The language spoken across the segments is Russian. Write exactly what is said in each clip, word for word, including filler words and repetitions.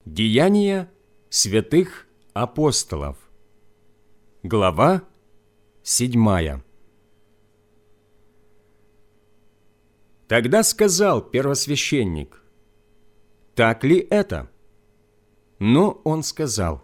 Деяния святых апостолов. Глава седьмая. Тогда сказал первосвященник: «Так ли это?» Но он сказал: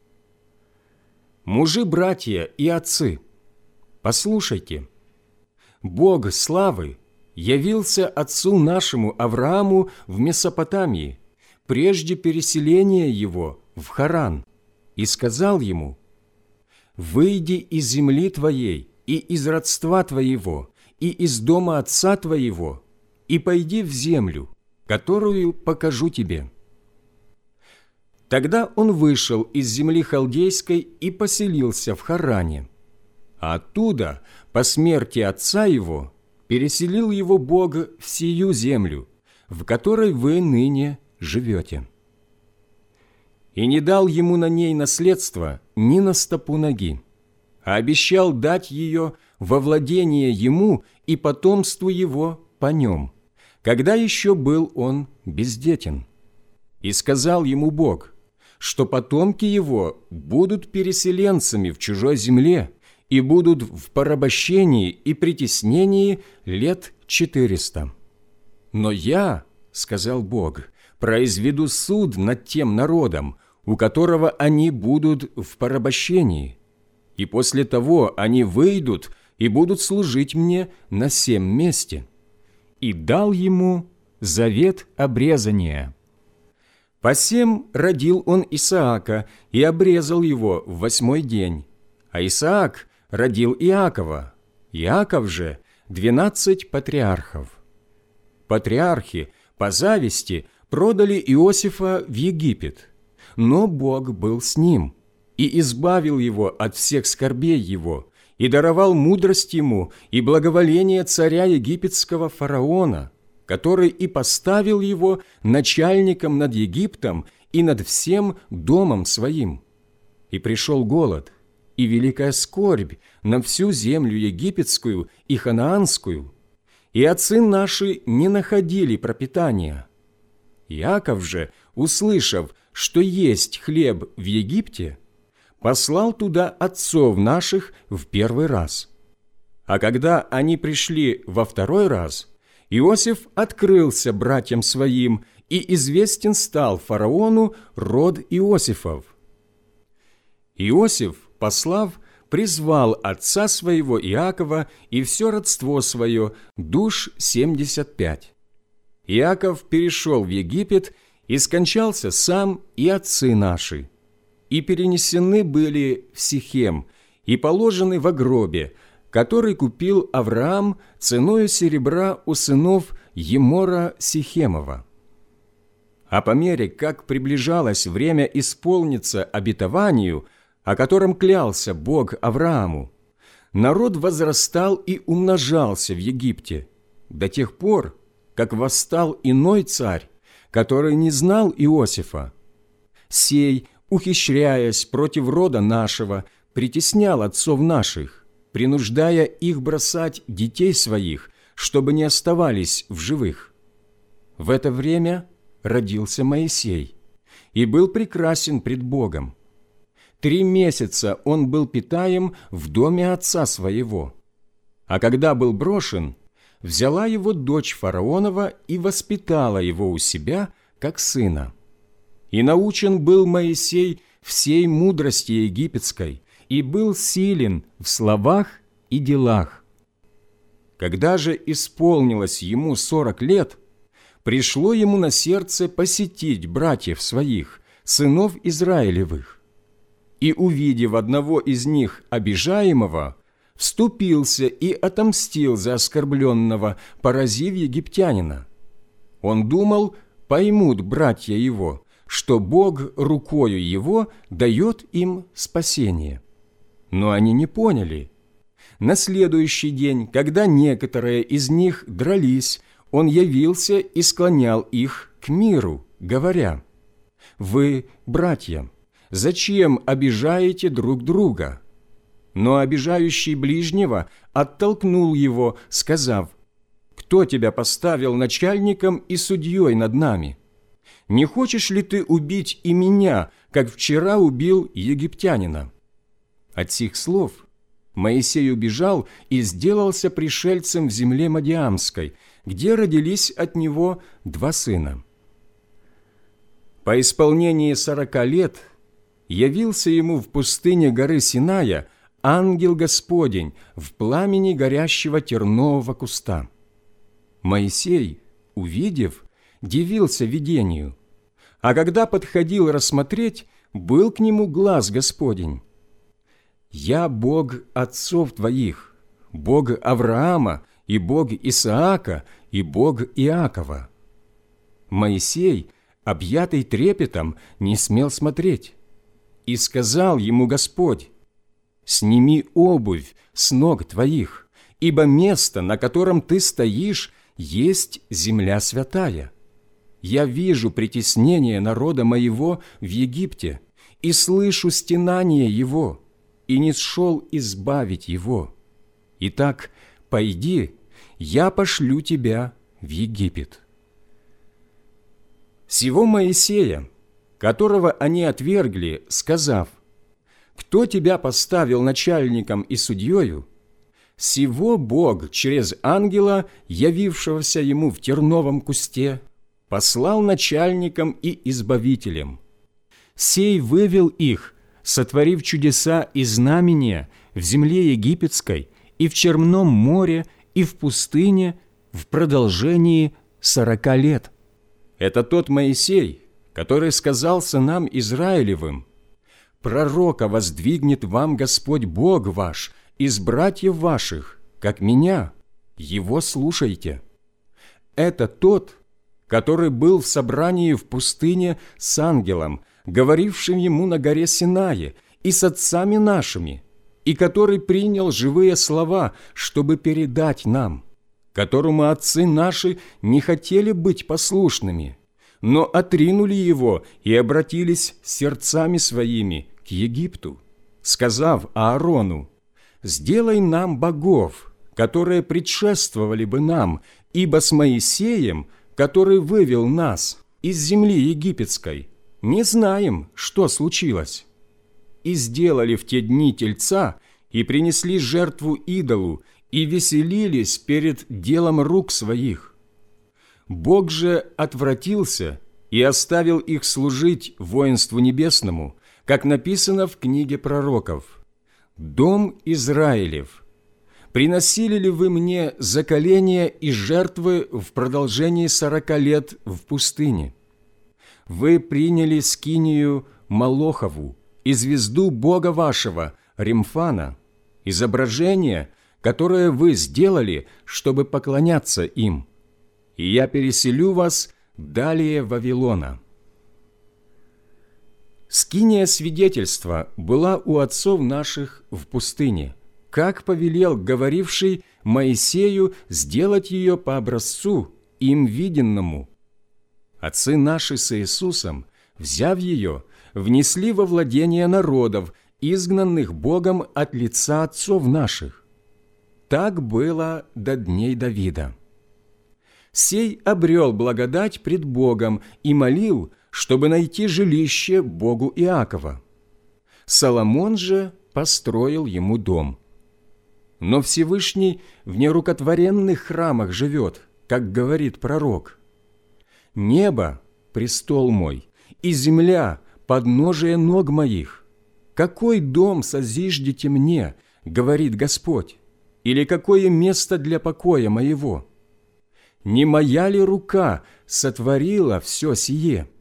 «Мужи-братья и отцы, послушайте, Бог славы явился отцу нашему Аврааму в Месопотамии, прежде переселения его в Харан, и сказал ему: «Выйди из земли твоей и из родства твоего и из дома отца твоего, и пойди в землю, которую покажу тебе». Тогда он вышел из земли халдейской и поселился в Харане, а оттуда, по смерти отца его, переселил его Бог в сию землю, в которой вы ныне живете. И не дал ему на ней наследство ни на стопу ноги, а обещал дать ее во владение ему и потомству его по нем, когда еще был он бездетен. И сказал ему Бог, что потомки его будут переселенцами в чужой земле и будут в порабощении и притеснении лет четыреста. «Но я, — сказал Бог, — произведу суд над тем народом, у которого они будут в порабощении, и после того они выйдут и будут служить мне на сем месте». И дал ему завет обрезания. Посем родил он Исаака и обрезал его в восьмой день, а Исаак родил Иакова, Иаков же двенадцать патриархов. Патриархи по зависти продали Иосифа в Египет, но Бог был с ним и избавил его от всех скорбей его, и даровал мудрость ему и благоволение царя египетского фараона, который и поставил его начальником над Египтом и над всем домом своим. И пришел голод и великая скорбь на всю землю египетскую и ханаанскую, и отцы наши не находили пропитания. Иаков же, услышав, что есть хлеб в Египте, послал туда отцов наших в первый раз. А когда они пришли во второй раз, Иосиф открылся братьям своим, и известен стал фараону род Иосифов. Иосиф, послав, призвал отца своего Иакова и все родство свое, душ семьдесят пять. Иаков перешел в Египет и скончался сам и отцы наши, и перенесены были в Сихем, и положены во гробе, который купил Авраам ценою серебра у сынов Емора Сихемова. А по мере, как приближалось время исполниться обетованию, о котором клялся Бог Аврааму, народ возрастал и умножался в Египте до тех пор, как восстал иной царь, который не знал Иосифа. Сей, ухищряясь против рода нашего, притеснял отцов наших, принуждая их бросать детей своих, чтобы не оставались в живых. В это время родился Моисей и был прекрасен пред Богом. Три месяца он был питаем в доме отца своего. А когда был брошен, взяла его дочь фараонова и воспитала его у себя, как сына. И научен был Моисей всей мудрости египетской, и был силен в словах и делах. Когда же исполнилось ему сорок лет, пришло ему на сердце посетить братьев своих, сынов Израилевых. И, увидев одного из них обижаемого, вступился и отомстил за оскорбленного, поразив египтянина. Он думал, поймут братья его, что Бог рукою его дает им спасение. Но они не поняли. На следующий день, когда некоторые из них дрались, он явился и склонял их к миру, говоря: «Вы, братья, зачем обижаете друг друга?» Но обижающий ближнего оттолкнул его, сказав: «Кто тебя поставил начальником и судьей над нами? Не хочешь ли ты убить и меня, как вчера убил египтянина?» От сих слов Моисей убежал и сделался пришельцем в земле Мадиамской, где родились от него два сына. По исполнении сорока лет явился ему в пустыне горы Синая ангел Господень в пламени горящего тернового куста. Моисей, увидев, дивился видению, а когда подходил рассмотреть, был к нему глас Господень: «Я Бог отцов твоих, Бог Авраама и Бог Исаака и Бог Иакова». Моисей, объятый трепетом, не смел смотреть. И сказал ему Господь: «Сними обувь с ног твоих, ибо место, на котором ты стоишь, есть земля святая. Я вижу притеснение народа моего в Египте и слышу стенание его, и не сшел избавить его. Итак, пойди, я пошлю тебя в Египет». Сего Моисея, которого они отвергли, сказав: «Кто тебя поставил начальником и судьею?» Сего Бог через ангела, явившегося ему в терновом кусте, послал начальником и избавителем. Сей вывел их, сотворив чудеса и знамения в земле египетской и в Черном море и в пустыне в продолжении сорока лет. Это тот Моисей, который сказал сынам Израилевым: «Пророка воздвигнет вам Господь Бог ваш из братьев ваших, как меня, его слушайте». Это тот, который был в собрании в пустыне с ангелом, говорившим ему на горе Синае, и с отцами нашими, и который принял живые слова, чтобы передать нам, которому отцы наши не хотели быть послушными, но отринули его и обратились сердцами своими к Египту, сказав Аарону: «Сделай нам богов, которые предшествовали бы нам, ибо с Моисеем, который вывел нас из земли египетской, не знаем, что случилось». И сделали в те дни тельца, и принесли жертву идолу, и веселились перед делом рук своих. Бог же отвратился и оставил их служить воинству небесному, как написано в книге пророков: «Дом Израилев, приносили ли вы мне заколения и жертвы в продолжении сорока лет в пустыне? Вы приняли скинию Молохову и звезду Бога вашего, Ремфана, изображение, которое вы сделали, чтобы поклоняться им, и я переселю вас далее Вавилона». Скиния свидетельства была у отцов наших в пустыне, как повелел говоривший Моисею сделать ее по образцу им виденному. Отцы наши с Иисусом, взяв ее, внесли во владение народов, изгнанных Богом от лица отцов наших. Так было до дней Давида. Сей обрел благодать пред Богом и молил, чтобы найти жилище Богу Иакова. Соломон же построил ему дом. Но Всевышний в нерукотворенных храмах живет, как говорит пророк: «Небо – престол мой, и земля – подножие ног моих. Какой дом созиждете мне, говорит Господь, или какое место для покоя моего? Не моя ли рука сотворила все сие?»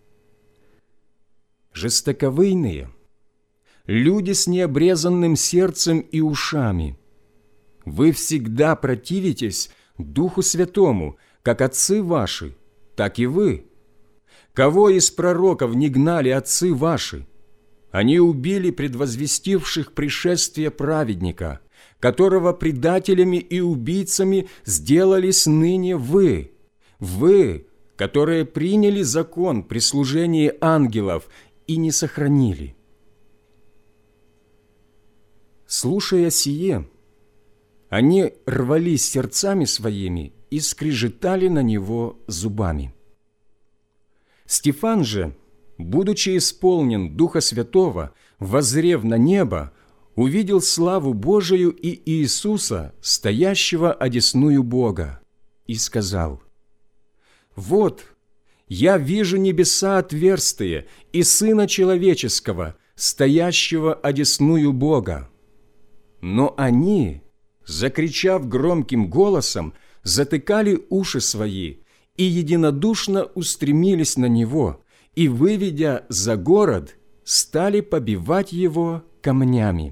Жестоковыйные, люди с необрезанным сердцем и ушами, вы всегда противитесь Духу Святому, как отцы ваши, так и вы. Кого из пророков не гнали отцы ваши? Они убили предвозвестивших пришествие праведника, которого предателями и убийцами сделались ныне вы, вы, которые приняли закон при служении ангелов и не сохранили. Слушая сие, они рвались сердцами своими и скрежетали на него зубами. Стефан же, будучи исполнен Духа Святого, воззрев на небо, увидел славу Божию и Иисуса, стоящего одесную Бога, и сказал: «Вот, я вижу небеса отверстые и Сына Человеческого, стоящего одесную Бога». Но они, закричав громким голосом, затыкали уши свои и единодушно устремились на Него, и, выведя за город, стали побивать Его камнями.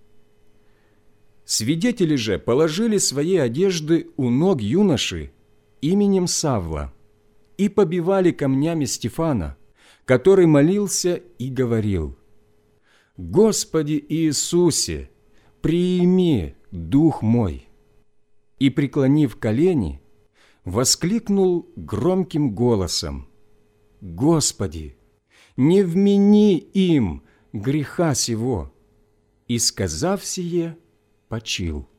Свидетели же положили свои одежды у ног юноши именем Савла и побивали камнями Стефана, который молился и говорил: «Господи Иисусе, приими дух мой!» И, преклонив колени, воскликнул громким голосом: «Господи, не вмени им греха сего!» И, сказав сие, почил.